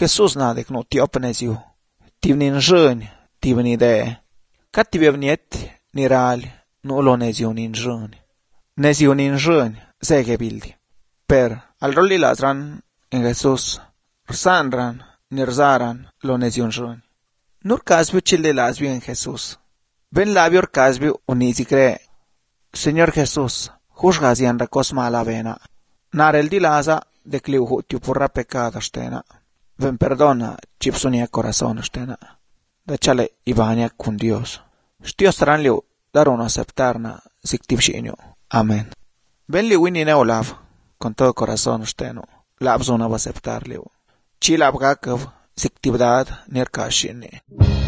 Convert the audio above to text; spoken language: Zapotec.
Jesús na dek no tiop neziu. Tivnin rën, tivni de. Kat tivevniet niral no lo neziu nin rën. Neziu nin rën zege bildi. Per al rolli lasran en Jesús, rsanran ni rzaran lo neziu rën. Nur casbiu childe lasbiu en Jesús. Ben labio casbiu unizi cre. Señor Jesús, juzgazian recos mala vena. Narel di lasa decliu hutiu purra pecado stena. Ven perdona chipsunia corazón stena. Da chale ibania con Dios. Stios tranliu daron aceptarna sictivshinio. Amén. Ben li wini neolav con todo corazón steno. Labzuna va aceptarliu. Chilab gakav sictivdad nirkashini.